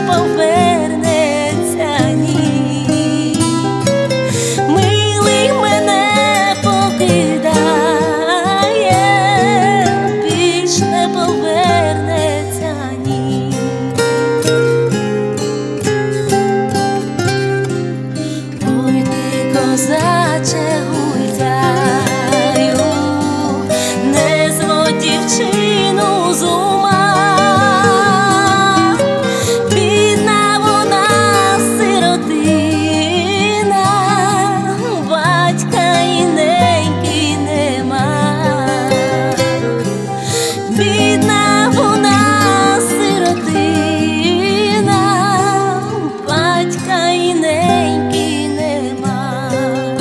повернеться, ні. Милий мене покидає, більш не повернеться, ні. Ой, ти, козаче, гультяю, не зводь дівчину з ума. Бідна вона сиротина, батька і неньки нема. Бідна вона сиротина, батька і неньки нема.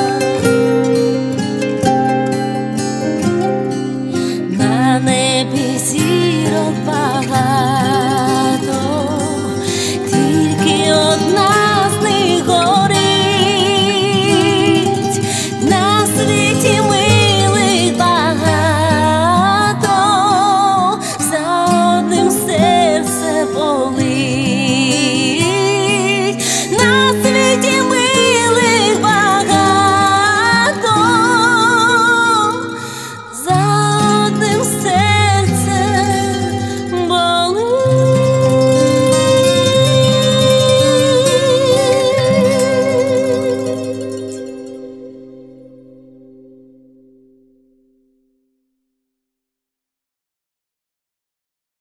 На небі зірок багато, тільки одна з них горить. На світі милих багато, за одним серце болить.